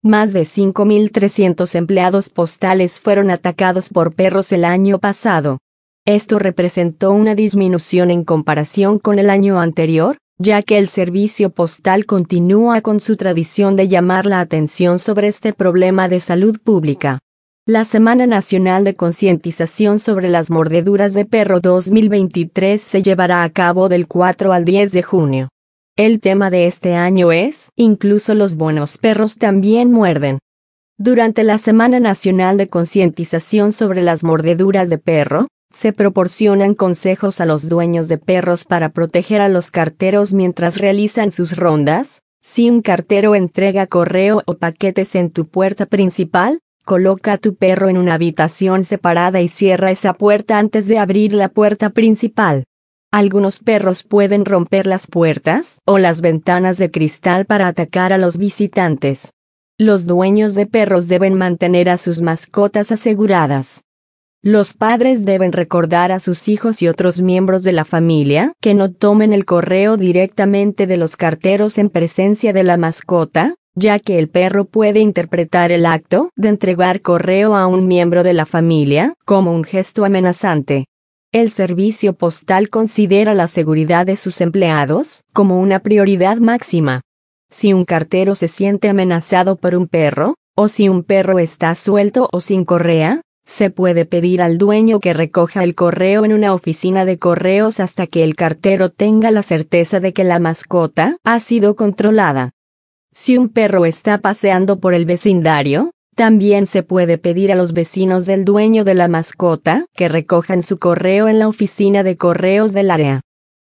Más de 5.300 empleados postales fueron atacados por perros el año pasado. Esto representó una disminución en comparación con el año anterior, ya que el servicio postal continúa con su tradición de llamar la atención sobre este problema de salud pública. La Semana Nacional de Concientización sobre las Mordeduras de Perro 2023 se llevará a cabo del 4 al 10 de junio. El tema de este año es, incluso los buenos perros también muerden. Durante la Semana Nacional de Concientización sobre las Mordeduras de Perro, se proporcionan consejos a los dueños de perros para proteger a los carteros mientras realizan sus rondas. Si un cartero entrega correo o paquetes en tu puerta principal, coloca a tu perro en una habitación separada y cierra esa puerta antes de abrir la puerta principal. Algunos perros pueden romper las puertas o las ventanas de cristal para atacar a los visitantes. Los dueños de perros deben mantener a sus mascotas aseguradas. Los padres deben recordar a sus hijos y otros miembros de la familia que no tomen el correo directamente de los carteros en presencia de la mascota, ya que el perro puede interpretar el acto de entregar correo a un miembro de la familia como un gesto amenazante. El servicio postal considera la seguridad de sus empleados como una prioridad máxima. Si un cartero se siente amenazado por un perro, o si un perro está suelto o sin correa, se puede pedir al dueño que recoja el correo en una oficina de correos hasta que el cartero tenga la certeza de que la mascota ha sido controlada. Si un perro está paseando por el vecindario, también se puede pedir a los vecinos del dueño de la mascota que recojan su correo en la oficina de correos del área.